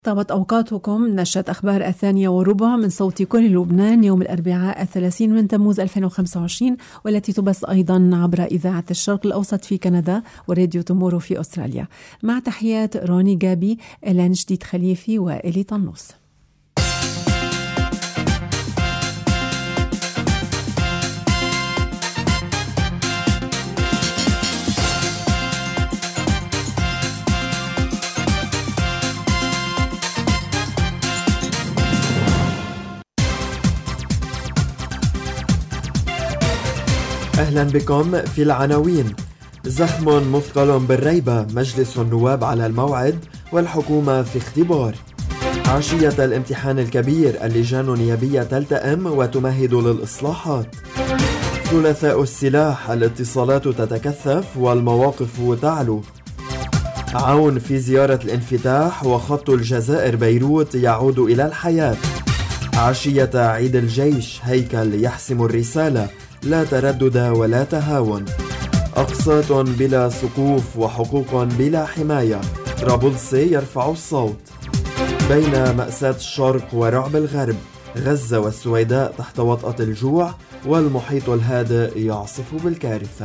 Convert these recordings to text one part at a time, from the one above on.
طابت أوقاتكم. نشرة أخبار 2:15 من صوت كل لبنان يوم الأربعاء 30 من تموز 2025، والتي تبث أيضا عبر إذاعة الشرق الأوسط في كندا وراديو تومورو في أستراليا. مع تحيات روني جابي، إلان جديد خليفي وإلي طنوس. أهلا بكم في العناوين. زخم مثقل بالريبة، مجلس النواب على الموعد والحكومة في اختبار. عشية الامتحان الكبير، اللجان النيابية تلتئم وتمهد للإصلاحات. ثلاثاء السلاح، الاتصالات تتكثف والمواقف تعلو. عون في زيارة الانفتاح، وخط الجزائر بيروت يعود إلى الحياة. عشية عيد الجيش، هيكل يحسم الرسالة، لا تردد ولا تهاون. أقساط بلا سقوف وحقوق بلا حماية، طرابلسي يرفع الصوت. بين مأساة الشرق ورعب الغرب، غزة والسويداء تحت وطأة الجوع، والمحيط الهادئ يعصف بالكارثة.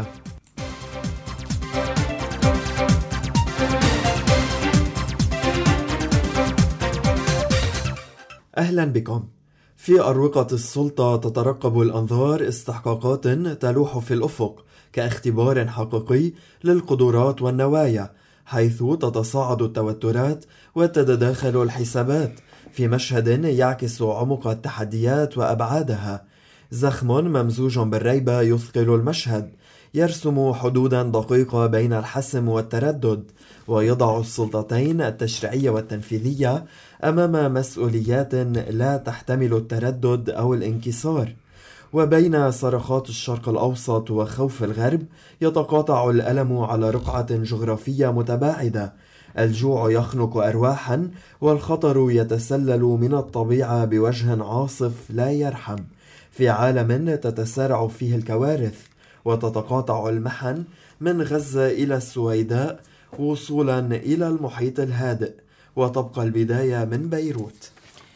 أهلا بكم. في أروقة السلطة تترقب الأنظار استحقاقات تلوح في الأفق كاختبار حقيقي للقدرات والنوايا، حيث تتصاعد التوترات وتتداخل الحسابات في مشهد يعكس عمق التحديات وأبعادها. زخم ممزوج بالريبة يثقل المشهد، يرسم حدودا دقيقة بين الحسم والتردد، ويضع السلطتين التشريعية والتنفيذية أمام مسؤوليات لا تحتمل التردد أو الانكسار. وبين صرخات الشرق الأوسط وخوف الغرب، يتقاطع الألم على رقعة جغرافية متباعدة. الجوع يخنق أرواحا، والخطر يتسلل من الطبيعة بوجه عاصف لا يرحم، في عالم تتسارع فيه الكوارث، وتتقاطع المحن من غزة إلى السويداء وصولا إلى المحيط الهادئ، وتبقى البداية من بيروت.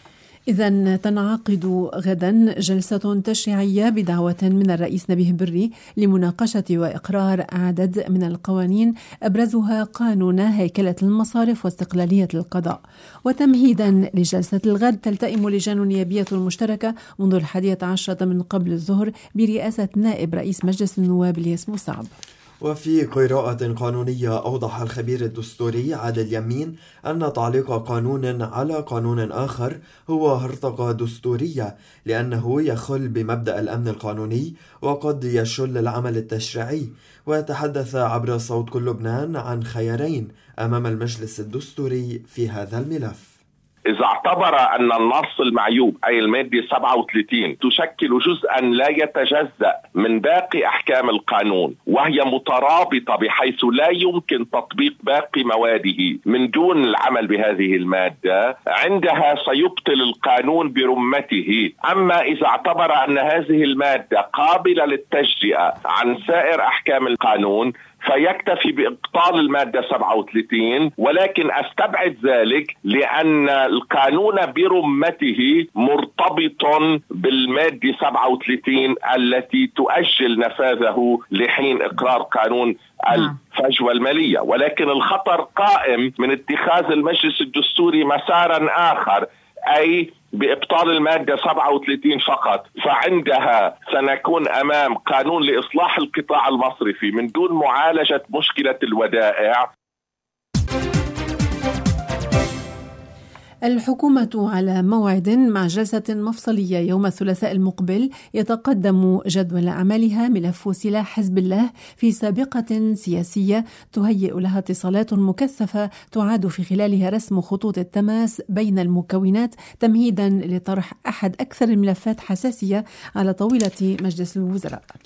إذن تنعقد غدا جلسة تشريعية بدعوة من الرئيس نبيه بري لمناقشة وإقرار عدد من القوانين، أبرزها قانون هيكلة المصارف واستقلالية القضاء. وتمهيدا لجلسة الغد، تلتئم لجان نيابية مشتركة منذ 11 من قبل الظهر برئاسة نائب رئيس مجلس النواب الياس مسعب. وفي قراءة قانونية، أوضح الخبير الدستوري عادل يمين أن تعليق قانون على قانون آخر هو هرطقة دستورية، لأنه يخل بمبدأ الأمن القانوني وقد يشل العمل التشريعي. وتحدث عبر صوت كل لبنان عن خيارين أمام المجلس الدستوري في هذا الملف. إذا اعتبر أن النص المعيوب أي المادة 37 تشكل جزءا لا يتجزأ من باقي أحكام القانون، وهي مترابطة بحيث لا يمكن تطبيق باقي مواده من دون العمل بهذه المادة، عندها سيبطل القانون برمته. أما إذا اعتبر أن هذه المادة قابلة للتجزئة عن سائر أحكام القانون، فيكتفي بإبطال المادة 37. ولكن أستبعد ذلك لأن القانون برمته مرتبط بالمادة 37 التي تؤجل نفاذه لحين إقرار قانون الفجوة المالية. ولكن الخطر قائم من اتخاذ المجلس الدستوري مسارا آخر، أي بإبطال المادة 37 فقط، فعندها سنكون أمام قانون لإصلاح القطاع المصرفي من دون معالجة مشكلة الودائع. الحكومة على موعد مع جلسة مفصلية يوم الثلاثاء المقبل، يتقدم جدول أعمالها ملف سلاح حزب الله في سابقة سياسية تهيئ لها اتصالات مكثفة تعاد في خلالها رسم خطوط التماس بين المكونات، تمهيدا لطرح أحد أكثر الملفات حساسية على طاولة مجلس الوزراء.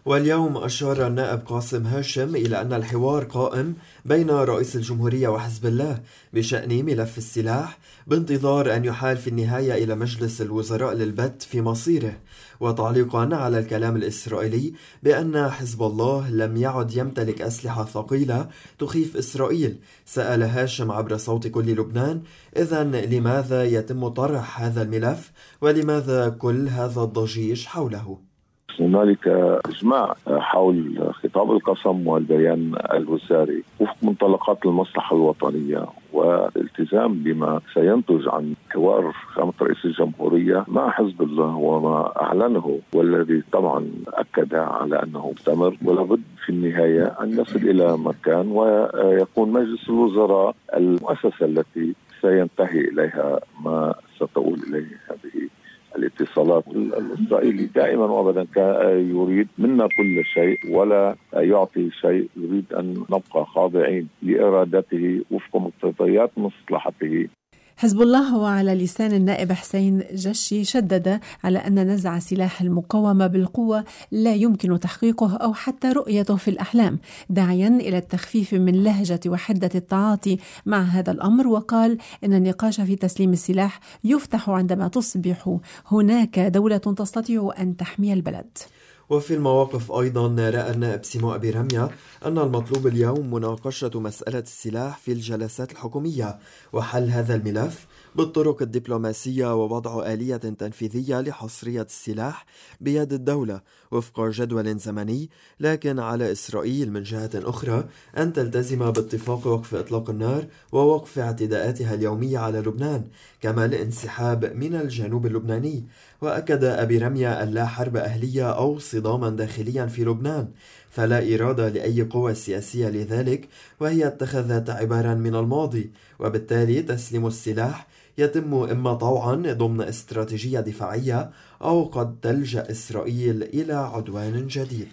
واليوم أشار النائب قاسم هاشم إلى أن الحوار قائم بين رئيس الجمهورية وحزب الله بشأن ملف السلاح بانتظار أن يحال في النهاية إلى مجلس الوزراء للبت في مصيره. وتعليقا على الكلام الإسرائيلي بأن حزب الله لم يعد يمتلك أسلحة ثقيلة تخيف إسرائيل، سأل هاشم عبر صوت كل لبنان: إذن لماذا يتم طرح هذا الملف ولماذا كل هذا الضجيج حوله؟ هنالك إجماع حول خطاب القسم والبيان الوزاري وفق منطلقات المصلحة الوطنية والالتزام بما سينتج عن حوار فخامة رئيس الجمهورية مع حزب الله وما أعلنه، والذي طبعا أكد على أنه مستمر، ولابد في النهاية أن يصل إلى مكان ويكون مجلس الوزراء المؤسسة التي سينتهي إليها ما ستؤول إليه هذه الاتصالات. الإسرائيلي دائما وابدا يريد منا كل شيء ولا يعطي شيء، يريد أن نبقى خاضعين لإرادته وفق مقتضيات مصلحته. حزب الله وعلى لسان النائب حسين جشي شدد على أن نزع سلاح المقاومة بالقوة لا يمكن تحقيقه أو حتى رؤيته في الأحلام، داعيا إلى التخفيف من لهجة وحدة التعاطي مع هذا الأمر، وقال إن النقاش في تسليم السلاح يفتح عندما تصبح هناك دولة تستطيع أن تحمي البلد. وفي المواقف أيضا رأى النائب سيمو أبي رمية أن المطلوب اليوم مناقشة مسألة السلاح في الجلسات الحكومية وحل هذا الملف بالطرق الدبلوماسية ووضع آلية تنفيذية لحصرية السلاح بيد الدولة وفق جدول زمني، لكن على إسرائيل من جهة أخرى أن تلتزم باتفاق وقف إطلاق النار ووقف اعتداءاتها اليومية على لبنان، كما الانسحاب من الجنوب اللبناني. وأكد أبي رمية أن لا حرب أهلية أو صداما داخليا في لبنان، فلا إرادة لأي قوى سياسية لذلك، وهي اتخذت عبارا من الماضي، وبالتالي تسليم السلاح يتم إما طوعا ضمن استراتيجية دفاعية أو قد تلجأ إسرائيل إلى عدوان جديد.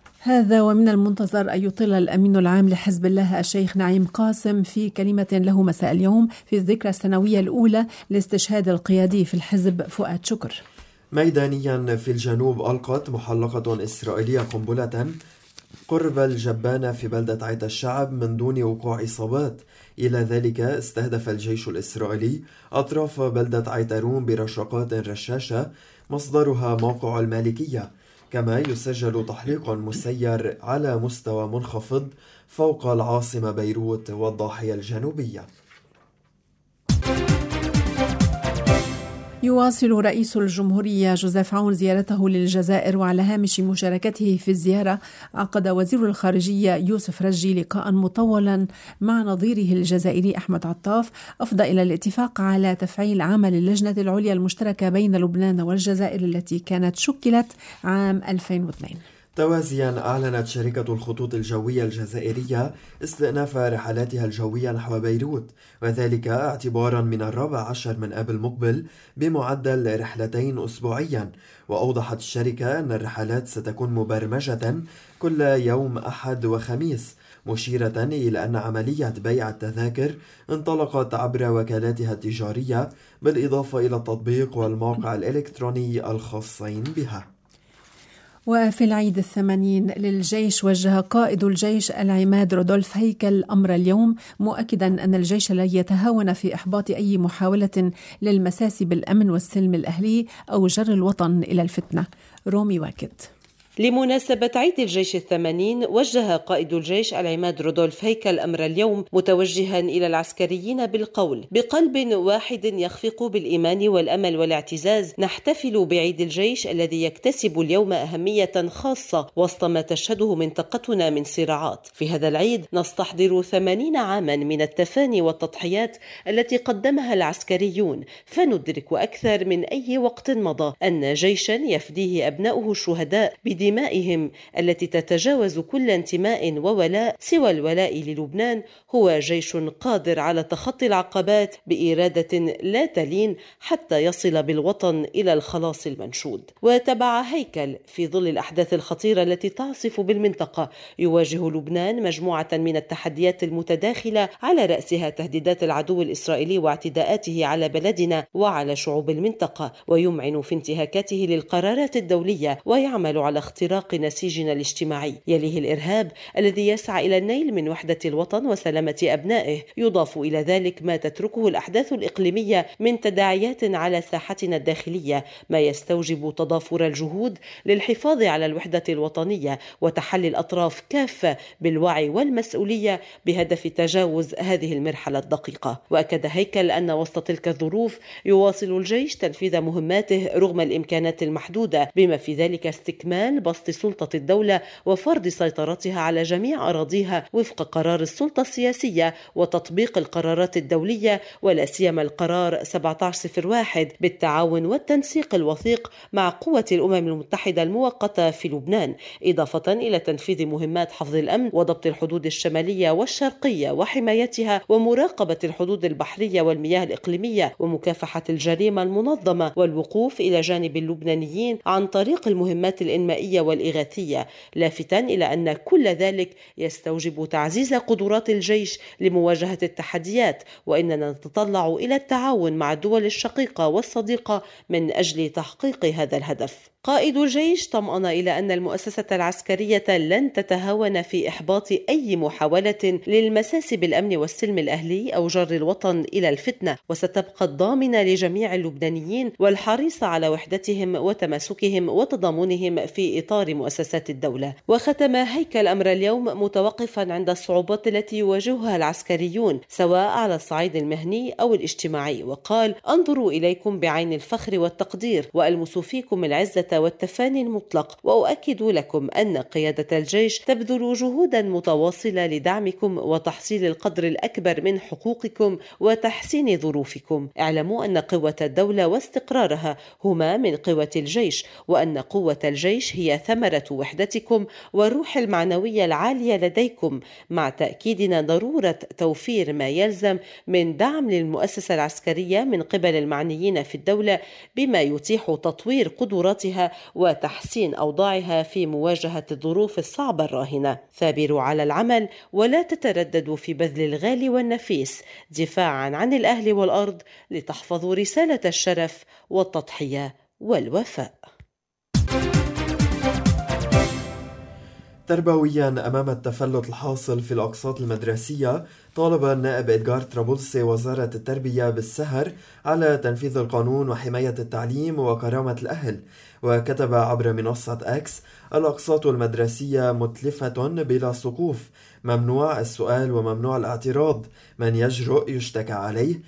هذا ومن المنتظر أن يطل الأمين العام لحزب الله الشيخ نعيم قاسم في كلمة له مساء اليوم في الذكرى السنوية الأولى لاستشهاد القيادي في الحزب فؤاد شكر. ميدانيا في الجنوب ألقت محلقة إسرائيلية قنبلة قرب الجبانة في بلدة عيت الشعب من دون وقوع إصابات. إلى ذلك استهدف الجيش الإسرائيلي أطراف بلدة عيتارون برشقات رشاشة مصدرها موقع المالكية، كما يسجل تحليق مسير على مستوى منخفض فوق العاصمة بيروت والضاحية الجنوبية. يواصل رئيس الجمهورية جوزيف عون زيارته للجزائر، وعلى هامش مشاركته في الزيارة عقد وزير الخارجية يوسف رجي لقاء مطولا مع نظيره الجزائري أحمد عطاف أفضى إلى الاتفاق على تفعيل عمل اللجنة العليا المشتركة بين لبنان والجزائر التي كانت شكلت عام 2002. توازيا أعلنت شركة الخطوط الجوية الجزائرية استئناف رحلاتها الجوية نحو بيروت، وذلك اعتبارا من 14 من آب المقبل بمعدل رحلتين أسبوعيا. وأوضحت الشركة أن الرحلات ستكون مبرمجة كل يوم أحد وخميس، مشيرة إلى أن عملية بيع التذاكر انطلقت عبر وكالاتها التجارية بالإضافة إلى التطبيق والموقع الإلكتروني الخاصين بها. وفي العيد 80 للجيش وجه قائد الجيش العماد رودولف هيكل أمر اليوم، مؤكدا أن الجيش لا يتهاون في إحباط أي محاولة للمساس بالأمن والسلم الأهلي أو جر الوطن إلى الفتنة. رومي واكد. لمناسبة عيد الجيش 80 وجه قائد الجيش العماد رودولف هيكل أمر اليوم متوجها إلى العسكريين بالقول: بقلب واحد يخفق بالإيمان والأمل والاعتزاز نحتفل بعيد الجيش الذي يكتسب اليوم أهمية خاصة وسط ما تشهده منطقتنا من صراعات. في هذا العيد نستحضر 80 عاما من التفاني والتضحيات التي قدمها العسكريون، فندرك أكثر من أي وقت مضى أن جيشا يفديه أبناؤه الشهداء بدمائهم التي تتجاوز كل انتماء وولاء سوى الولاء للبنان هو جيش قادر على تخطي العقبات بإرادة لا تلين حتى يصل بالوطن إلى الخلاص المنشود. وتبع هيكل في ظل الأحداث الخطيرة التي تعصف بالمنطقة يواجه لبنان مجموعة من التحديات المتداخلة، على رأسها تهديدات العدو الإسرائيلي واعتداءاته على بلدنا وعلى شعوب المنطقة، ويمعن في انتهاكاته للقرارات الدولية ويعمل على اختراق نسيجنا الاجتماعي. يليه الإرهاب الذي يسعى إلى النيل من وحدة الوطن وسلامة أبنائه. يضاف إلى ذلك ما تتركه الأحداث الإقليمية من تداعيات على ساحتنا الداخلية، ما يستوجب تضافر الجهود للحفاظ على الوحدة الوطنية وتحلي الأطراف كافة بالوعي والمسؤولية بهدف تجاوز هذه المرحلة الدقيقة. وأكد هيكل أن وسط تلك الظروف يواصل الجيش تنفيذ مهماته رغم الإمكانات المحدودة، بما في ذلك استكمال بسط سلطة الدولة وفرض سيطرتها على جميع أراضيها وفق قرار السلطة السياسية وتطبيق القرارات الدولية، ولا سيما القرار 1701 بالتعاون والتنسيق الوثيق مع قوة الأمم المتحدة المؤقتة في لبنان، إضافة إلى تنفيذ مهمات حفظ الأمن وضبط الحدود الشمالية والشرقية وحمايتها ومراقبة الحدود البحرية والمياه الإقليمية ومكافحة الجريمة المنظمة والوقوف إلى جانب اللبنانيين عن طريق المهمات الإنمائية والإغاثية، لافتا إلى أن كل ذلك يستوجب تعزيز قدرات الجيش لمواجهة التحديات، وإننا نتطلع إلى التعاون مع الدول الشقيقة والصديقة من أجل تحقيق هذا الهدف. قائد الجيش طمأن إلى أن المؤسسة العسكرية لن تتهاون في إحباط أي محاولة للمساس بالأمن والسلم الأهلي أو جر الوطن إلى الفتنة، وستبقى الضامنة لجميع اللبنانيين والحريصة على وحدتهم وتماسكهم وتضامنهم في إطار مؤسسات الدولة. وختم هيكل أمر اليوم متوقفا عند الصعوبات التي يواجهها العسكريون سواء على الصعيد المهني أو الاجتماعي، وقال: أنظروا إليكم بعين الفخر والتقدير وألمس فيكم العزة والتفاني المطلق، وأؤكد لكم أن قيادة الجيش تبذل جهودا متواصلة لدعمكم وتحصيل القدر الأكبر من حقوقكم وتحسين ظروفكم. اعلموا أن قوة الدولة واستقرارها هما من قوة الجيش، وأن قوة الجيش هي ثمرة وحدتكم والروح المعنوية العالية لديكم، مع تأكيدنا ضرورة توفير ما يلزم من دعم للمؤسسة العسكرية من قبل المعنيين في الدولة بما يتيح تطوير قدراتها وتحسين أوضاعها في مواجهة الظروف الصعبة الراهنة. ثابروا على العمل ولا تترددوا في بذل الغالي والنفيس دفاعا عن الأهل والأرض لتحفظوا رسالة الشرف والتضحية والوفاء. تربويا أمام التفلت الحاصل في الأقساط المدرسية، طالب النائب إدغار طرابلسي وزارة التربية بالسهر على تنفيذ القانون وحماية التعليم وكرامة الأهل. وكتب عبر منصة أكس: الأقساط المدرسية متلفة بلا سقوف، ممنوع السؤال وممنوع الاعتراض، من يجرؤ يشتكى عليه،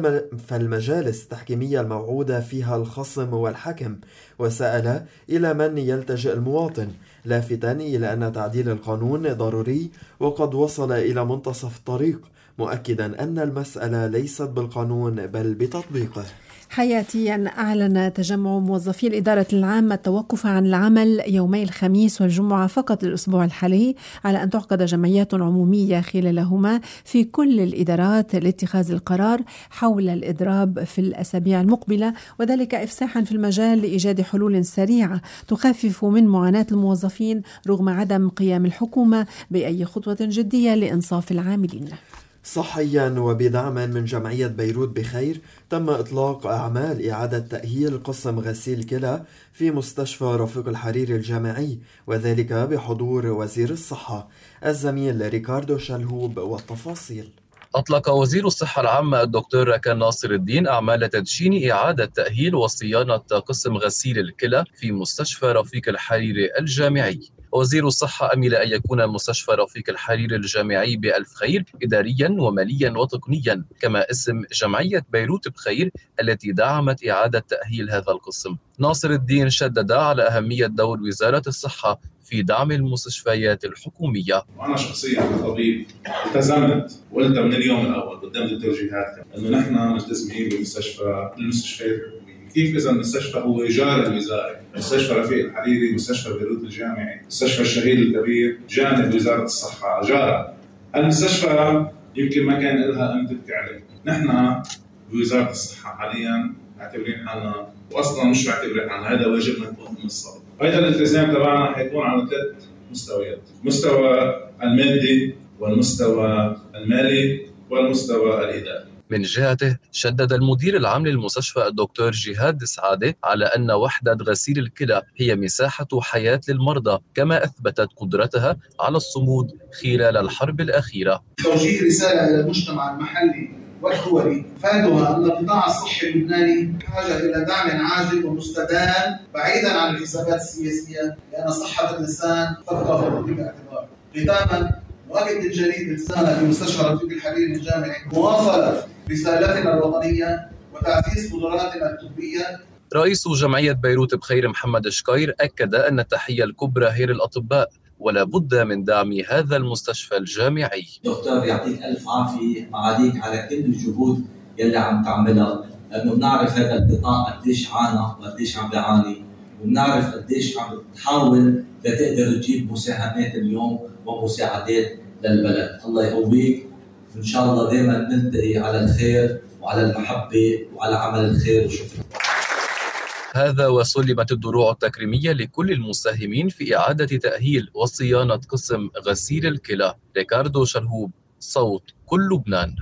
فالمجالس التحكيمية الموعودة فيها الخصم والحكم. وسأل إلى من يلتجئ المواطن، لافتا إلى أن تعديل القانون ضروري وقد وصل إلى منتصف الطريق، مؤكدا أن المسألة ليست بالقانون بل بتطبيقه. حياتيا أعلن تجمع موظفي الإدارة العامة التوقف عن العمل يومي الخميس والجمعة فقط الأسبوع الحالي، على أن تعقد جمعيات عمومية خلالهما في كل الإدارات لاتخاذ القرار حول الإضراب في الأسابيع المقبلة، وذلك إفساحا في المجال لإيجاد حلول سريعة تخفف من معاناة الموظفين رغم عدم قيام الحكومة بأي خطوة جدية لإنصاف العاملين. صحيا وبدعم من جمعية بيروت بخير، تم إطلاق أعمال إعادة تأهيل قسم غسيل كلى في مستشفى رفيق الحريري الجامعي، وذلك بحضور وزير الصحة. الزميل ريكاردو شلهوب والتفاصيل. أطلق وزير الصحة العامة الدكتور راكان ناصر الدين أعمال تدشين إعادة تأهيل وصيانة قسم غسيل الكلى في مستشفى رفيق الحريري الجامعي. وزير الصحة أمل أن يكون مستشفى رفيق الحريري الجامعي بألف خير إداريا وماليا وتقنيا، كما اسم جمعية بيروت بخير التي دعمت إعادة تأهيل هذا القسم. ناصر الدين شدد على أهمية دور وزارة الصحة في دعم المستشفيات الحكومية. وأنا شخصيا كطبيب التزمت وقلت من اليوم الأول قدام التوجيهات إنه نحن ملتزمين بالمستشفيات الحكومية. كيف إذا المستشفى هو جار الوزارة؟ مستشفى رفيق الحريري، مستشفى بيروت الجامعي، مستشفى الشهيد الكبير جانب وزارة الصحة جارة. المستشفى يمكن ما كان لها أن تبكي عليه. نحن بوزارة الصحة حاليا معتبرين حالنا، وأصلا مش معتبرين حالنا، هذا واجبنا نكون الصبر. هذا الالتزام تبعنا حيكون على 3 مستويات: مستوى المادي والمستوى المالي والمستوى الإداري. من جهته شدد المدير العام للمستشفى الدكتور جهاد سعادة على أن وحدة غسيل الكلى هي مساحة حياة للمرضى، كما أثبتت قدرتها على الصمود خلال الحرب الأخيرة. توجيه رسالة إلى المجتمع المحلي والدولي فادها أن القطاع الصحي اللبناني بحاجة إلى دعم عاجل ومستدام بعيدا عن الحسابات السياسية، لأن صحة الإنسان تبقى فوق كل اعتبار. ختاما، نؤكد للجريد التزامنا في مستشفى رفيق الحريري الجامعي مواصلة رسالتنا الوطنية وتعزيز قدراتنا الطبية. رئيس جمعية بيروت بخير محمد شكير أكد أن التحية الكبرى هي للأطباء ولا بد من دعم هذا المستشفى الجامعي. دكتور يعطيك ألف عافية معاديك على كل الجهود يلي عم تعملها، لأنه بنعرف هذا القطاع قديش عانى وقديش عم بيعاني، وبنعرف قديش عم تحاول لتقدر تجيب مساهمات اليوم ومساعدات للبلد. الله يقويك، وإن شاء الله دائما نلتقي على الخير وعلى المحبة وعلى عمل الخير. وشكرا. هذا وسلمت الدروع التكريمية لكل المساهمين في إعادة تأهيل وصيانة قسم غسيل الكلى. ريكاردو شرهوب، صوت كل لبنان.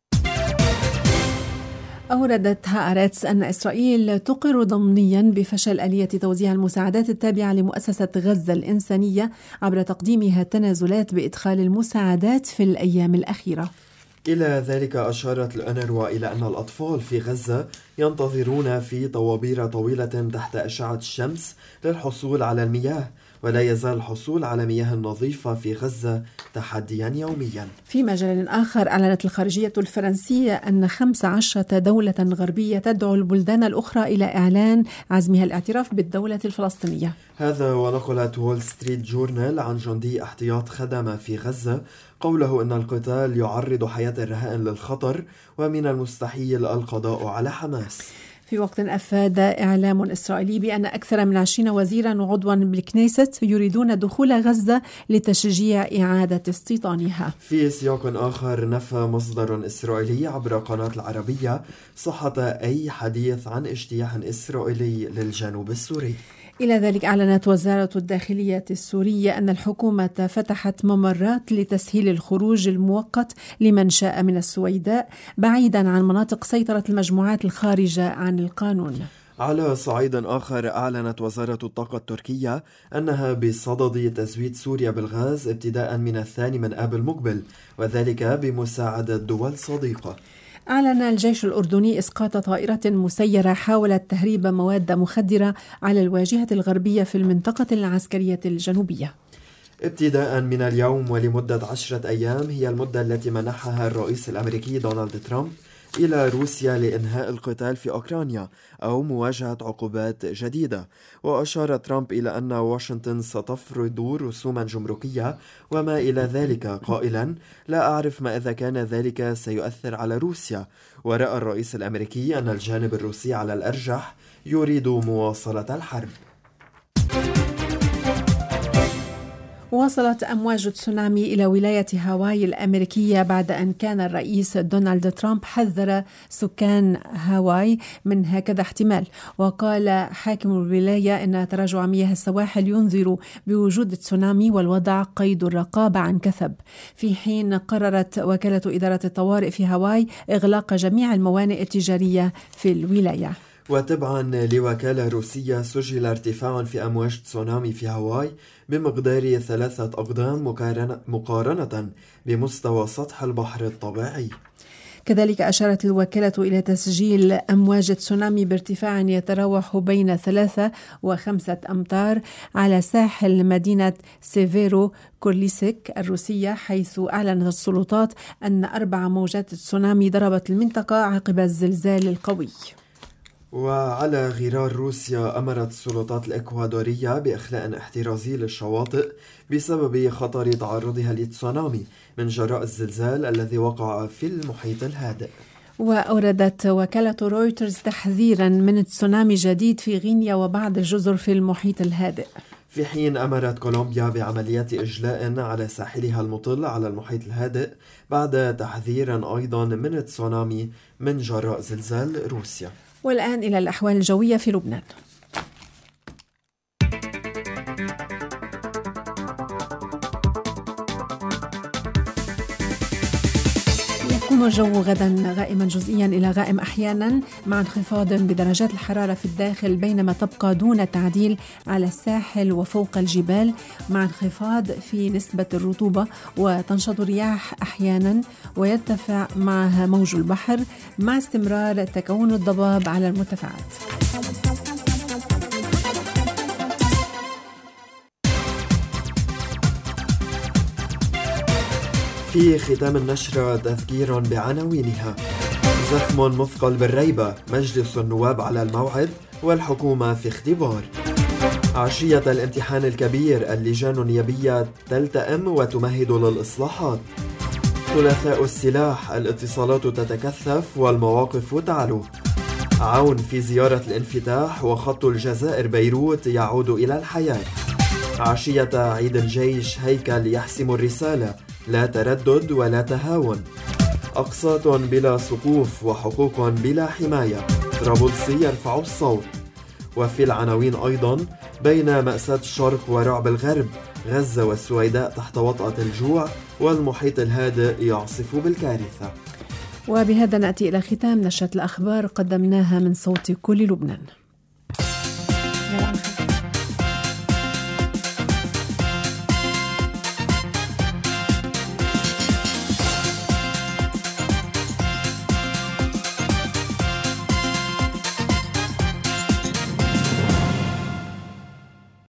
أوردت هآرتس أن إسرائيل تقر ضمنيا بفشل آلية توزيع المساعدات التابعة لمؤسسة غزة الإنسانية عبر تقديمها تنازلات بإدخال المساعدات في الأيام الأخيرة. إلى ذلك أشارت الأونروا إلى أن الأطفال في غزة ينتظرون في طوابير طويلة تحت أشعة الشمس للحصول على المياه، ولا يزال الحصول على مياه نظيفة في غزة تحديا يوميا. في مجال آخر، أعلنت الخارجية الفرنسية أن 15 دولة غربية تدعو البلدان الأخرى إلى إعلان عزمها الاعتراف بالدولة الفلسطينية. هذا ونقلت وول ستريت جورنال عن جندي احتياط خدمة في غزة قوله أن القتال يعرض حياة الرهائن للخطر ومن المستحيل القضاء على حماس. في وقت أفاد إعلام إسرائيلي بأن أكثر من 20 وزيرا وعضوا بالكنيست يريدون دخول غزة لتشجيع إعادة استيطانها. في سياق آخر، نفى مصدر إسرائيلي عبر قناة العربية صحة أي حديث عن اجتياح إسرائيلي للجنوب السوري. إلى ذلك، أعلنت وزارة الداخلية السورية أن الحكومة فتحت ممرات لتسهيل الخروج المؤقت لمن شاء من السويداء بعيدا عن مناطق سيطرة المجموعات الخارجة عن القانون. على صعيد آخر، أعلنت وزارة الطاقة التركية أنها بصدد تزويد سوريا بالغاز ابتداء من 2 آب المقبل، وذلك بمساعدة دول صديقة. أعلن الجيش الأردني إسقاط طائرة مسيرة حاولت تهريب مواد مخدرة على الواجهة الغربية في المنطقة العسكرية الجنوبية. ابتداء من اليوم ولمدة 10 أيام هي المدة التي منحها الرئيس الأمريكي دونالد ترامب إلى روسيا لإنهاء القتال في أوكرانيا أو مواجهة عقوبات جديدة. وأشار ترامب إلى أن واشنطن ستفرض رسوما جمركية وما إلى ذلك، قائلا: لا أعرف ما إذا كان ذلك سيؤثر على روسيا. ورأى الرئيس الأمريكي أن الجانب الروسي على الأرجح يريد مواصلة الحرب. وصلت أمواج تسونامي إلى ولاية هاواي الأمريكية بعد أن كان الرئيس دونالد ترامب حذر سكان هاواي من هكذا احتمال. وقال حاكم الولاية أن تراجع مياه السواحل ينذر بوجود تسونامي والوضع قيد الرقابة عن كثب. في حين قررت وكالة إدارة الطوارئ في هاواي إغلاق جميع الموانئ التجارية في الولاية. وتبعا لوكالة روسية، سجل ارتفاع في أمواج تسونامي في هاواي بمقدار 3 أقدام مقارنة بمستوى سطح البحر الطبيعي. كذلك أشارت الوكالة إلى تسجيل أمواج تسونامي بارتفاع يتراوح بين 3 و5 أمتار على ساحل مدينة سيفيرو كورليسك الروسية، حيث أعلنت السلطات أن 4 موجات تسونامي ضربت المنطقة عقب الزلزال القوي. وعلى غرار روسيا، أمرت السلطات الإكوادورية بإخلاء احترازي للشواطئ بسبب خطر تعرضها للتسونامي من جراء الزلزال الذي وقع في المحيط الهادئ. وأوردت وكالة رويترز تحذيرا من تسونامي جديد في غينيا وبعض الجزر في المحيط الهادئ. في حين أمرت كولومبيا بعمليات إجلاء على ساحلها المطل على المحيط الهادئ بعد تحذير أيضا من التسونامي من جراء زلزال روسيا. والآن إلى الأحوال الجوية في لبنان. يكون يكون الجو غدا غائما جزئيا إلى غائم أحيانا مع انخفاض بدرجات الحرارة في الداخل، بينما تبقى دون تعديل على الساحل وفوق الجبال مع انخفاض في نسبة الرطوبة، وتنشط الرياح أحيانا ويرتفع معها موج البحر مع استمرار تكون الضباب على المرتفعات. في ختام النشرة تذكير بعناوينها: زخم مثقل بالريبة، مجلس النواب على الموعد والحكومة في اختبار. عشية الامتحان الكبير، اللجان النيابية تلتئم وتمهد للإصلاحات. ثلاثاء السلاح، الاتصالات تتكثف والمواقف تعلو. عون في زيارة الانفتاح، وخط الجزائر بيروت يعود إلى الحياة. عشية عيد الجيش، هيكل يحسم الرسالة، لا تردد ولا تهاون. أقساط بلا سقوف وحقوق بلا حماية، طرابلسي يرفع الصوت. وفي العناوين أيضا: بين مأساة الشرق ورعب الغرب، غزة والسويداء تحت وطأة الجوع، والمحيط الهادئ يعصف بالكارثة. وبهذا نأتي إلى ختام نشرة الأخبار قدمناها من صوت كل لبنان.